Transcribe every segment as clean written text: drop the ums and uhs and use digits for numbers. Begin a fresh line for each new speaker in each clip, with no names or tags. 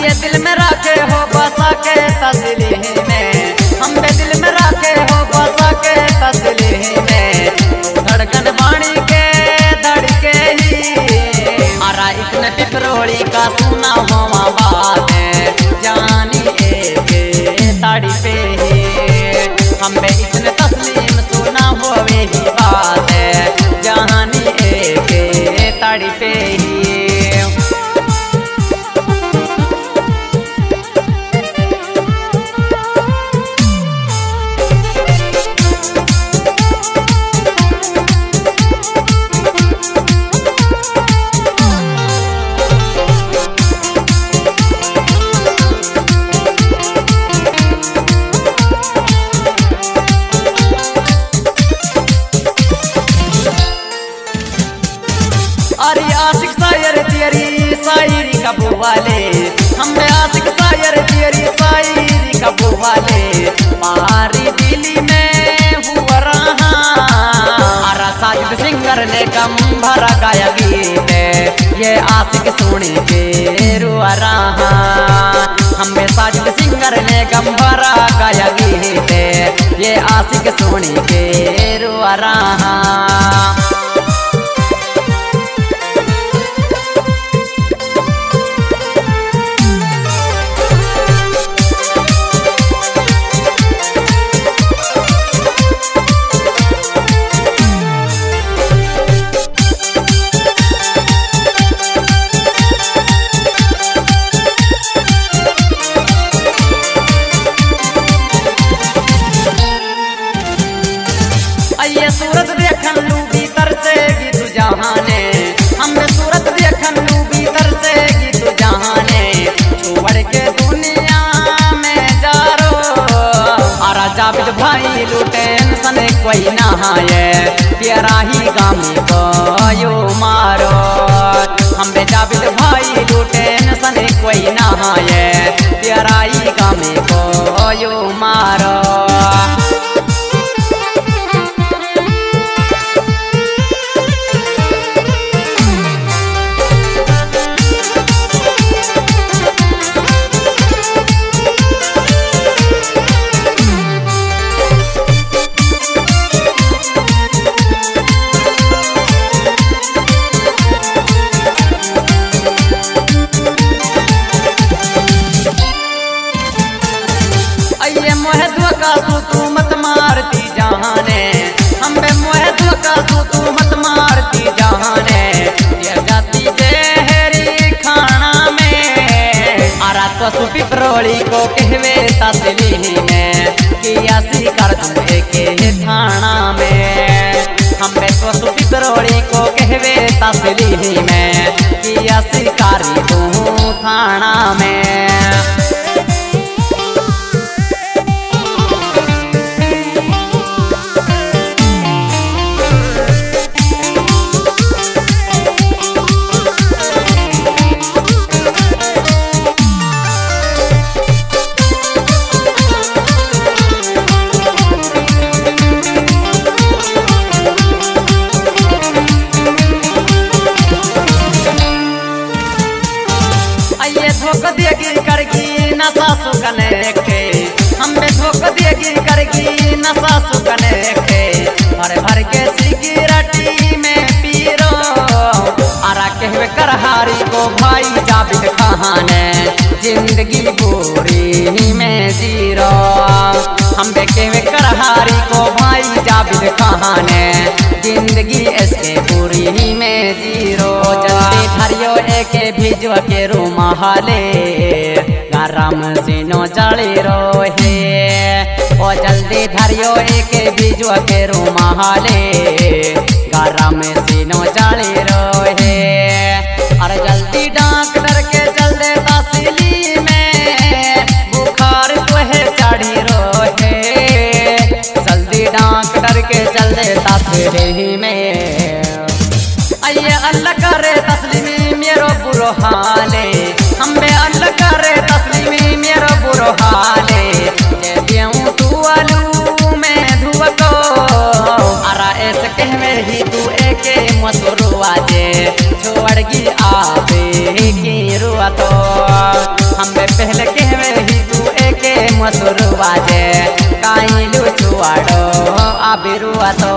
ये दिल में रखे हो बसा के तस्लीम में, हम बे दिल में रखे हो बसा के तस्लीम में। धड़कन बाणी के धड़के ही मारा इतने पिपरोड़ी का सुना हुआ बात है, जानी एक ताड़ी पे ही हम बे इतने तस्लीम सुना हुए ही बात है, जानी एक ताड़ी पे ही। अरे आशिक शायर तेरी शायरी का बुवाले, हम आशिक शायर तेरी शायरी का बुवाले। मारी दिली में हुआ रहा अरा साजिद सिंगर ने कम भरा गाया गीत, ये आशिक सुन के रुआ रहा। हमें साजिद सिंगर ने कम भरा गाया गीत, ये आशिक सुन के रुआ रहा। ये सूरत देखन लू भीतर से गीत जहाने, हमने सूरत देखन लू भीतर से गीत जहाने। छोड़ के दुनिया में जा रो आरा जाबिद भाई लुटेन सने कोई नहाए, तेरा ही गामी को यो मारो। हम बे जाबिद भाई लुटेन सने कोई नहाए, तेरा ही गामी को यो मारो। तू मत मारती जहाने, हम बे मोहे धोखा तू मत मारती जहाने। ये जाती जहरी खाना में आरा तो सुपी प्रोड़ी को कहवे तस्लीम में, किया शिकार तुम्हें के थाना में। हम बे तो सुपी प्रोड़ी को कहवे तस्लीम में, किया शिकारी तू थाना में। धोख देगी करगी नशा सुकने के, हमें धोख देगी करगी नशा सुकने के। भर भर के सिगरेटी में पीरो आरा कहवे करहारी को भाई जाबिद खाने, जिंदगी बुरी में जीरो। हम बे कहवे करहारी को भाई जाबिद खाने, जिंदगी ऐसे बुरी में जीरो। जल्दी धरियो एके भिजो के रुमाले, गरम सीनो जली रोहे। ओ जल्दी धरियो एके भिजो के रुमाले, गरम सीनो जली रोहे। अरे जल्दी डॉक्टर के चल दे तस्ली में, बुखार तुहे चढ़ी रोहे। जल्दी डॉक्टर के चल दे तस्ली में, आइए अल्लाह करे तस्लीमी मेरो बुरो हाले। हम बे अल्लाह करे तस्लीमी मेरो बुरो हाले। जे दियूं तू आलू में धुआ को आरा ऐसे कहवे ही तू एके मसुरुआ जे छोड़ की आवे की रुआ तो। हम बे बाजे काइलू छुआड़ो आबिरुआ तो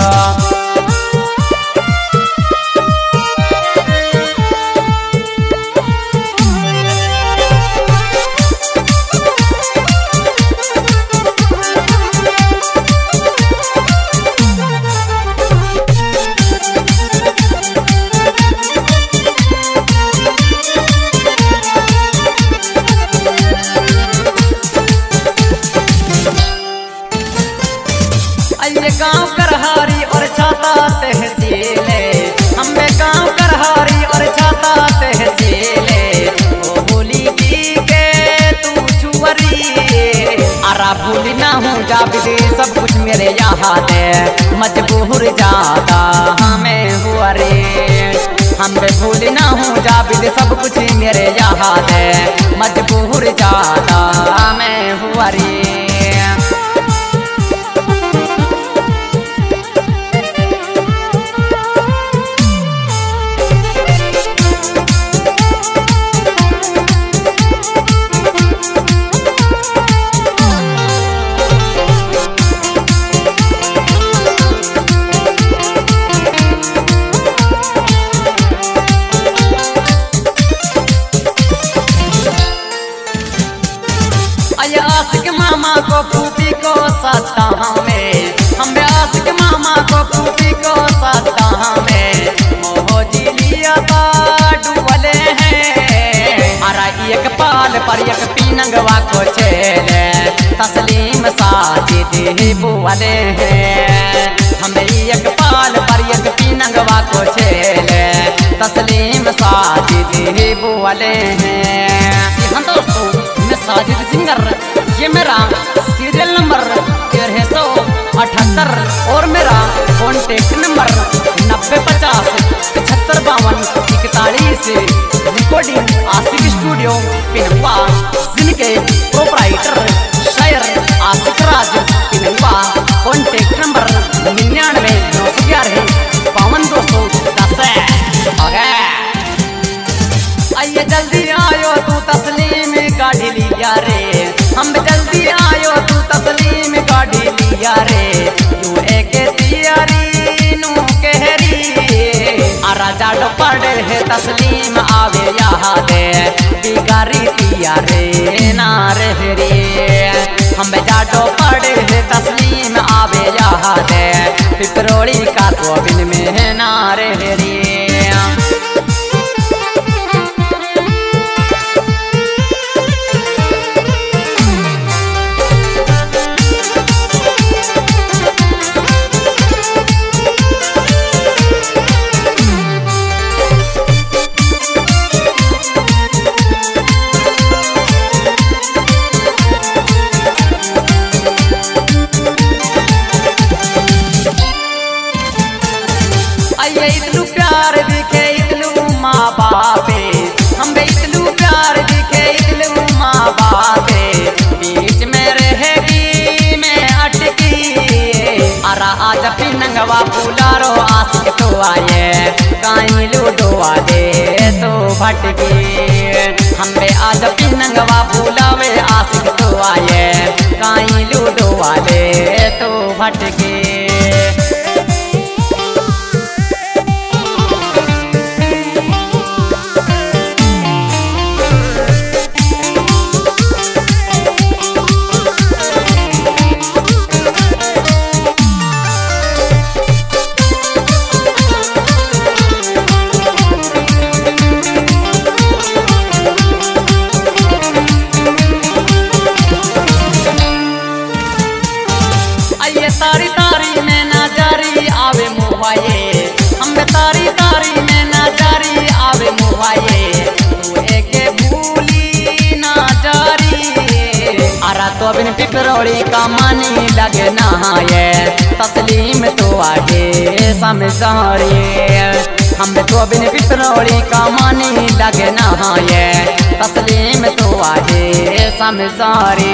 गाँव करहारी और छाता तहसीले हमें गाँव करहारी और छाता तहसीले ओ भूली की के तू छुअरी अरा भूली ना हूँ जाबिदी सब कुछ मेरे यहाँ दे मजबूर जाता हमें हुआ रे हमें भूली ना हूँ जाबिदी सब कुछ मेरे यहाँ दे मजबूर जाता हमें हुआ रे आशिक मामा को फूफी को साता हमें आशिक मामा को फूफी को साता हमें मोहजी लिया डुबले हैं अरा एक पाल पर एक पीनंगवा को छेले तस्लीम साजिद बुवले हैं हमें एक पाल पर एक पीनंगवा को छेले तस्लीम साजिद बुवले हैं दोस्तों मैं साजिद सिंगर ये मेरा सीरियल नंबर 1378 और मेरा contact number 9050 7552 41 recording Ashiq studio Pinwa जिनके प्रोपराइटर शायर आशिक राज पिनवा कॉन्टेक्ट नंबर 99 911 आइए जल्दी आयो तू तस्लीम गाड़ी लिया रे हम जल्दी आयो तू तस्लीम गाड़ी लिया रे तू एक तियारी नू कहरी अरा जाडो पड़े है तस्लीम आवे यहाँ दे बिगारी तिया रे ना रे रे हम जाडो पड़े है तस्लीम आवे यहाँ दे पिपरोड़ी का तो बिन में ना रे रे इतलू प्यार दिखे इतलू माँ बापे हम इतलू प्यार दिखे इतलू माँ बापे बीच में रहेगी मैं अटकी अरा आज पिनंगवा पुलारो आशिक तो आए काई लूडो दे तो भटकी हमें आज पिनंगवा पुलावे आशिक तो आए काई लूडो दे तो भटकी तारी तारी में ना जारी आवे मुवाए हम तारी तारी में ना जारी आवे मुवाए तू एक भूली ना जारी अरा तो बिन पिपरोड़ी का मानी लगे ना ये तस्लीम तो आगे समझारी हम तो बिन पिपरोड़ी का मानी लगे ना ये तस्लीम तो आगे समझारी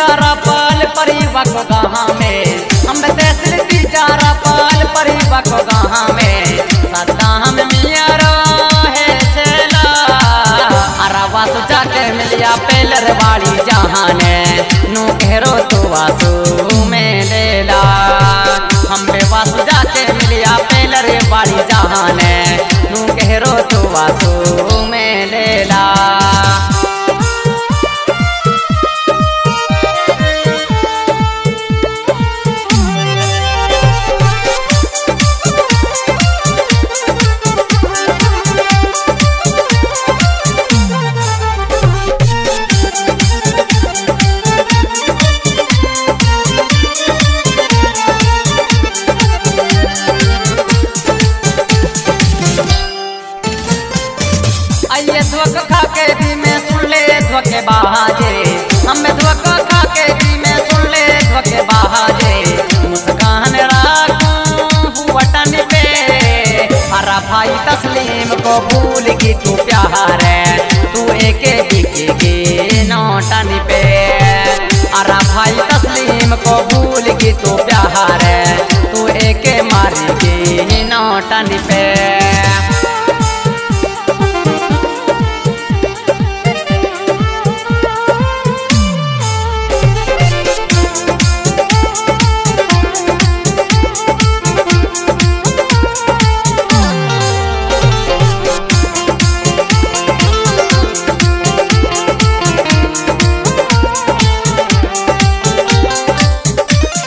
चारा पाल परिवा को गहा में हम तेसर दी चारा पाल परिवा को गहा में सदा हम मिया रहे चला अरवा सुजा के मिलिया पेलर वाली जहाने नू घेरो तो वासु में लेला हम बेवासु जाके मिलिया पेलर वाली जहाने नू घेरो तो वासु में लेला आइए धोख खा के दी में सुन ले धोखे बहाजे हमें धोख खा के दी में सुन ले धोखे बहाजे मुस्कान राखूं वतन पे हरा भाई तस्लीम को भूल की तू प्यार है तू एके बिकेगी नौटन पे हरा भाई तस्लीम को भूल की तू प्यार है तू एके मारेगी नौटन पे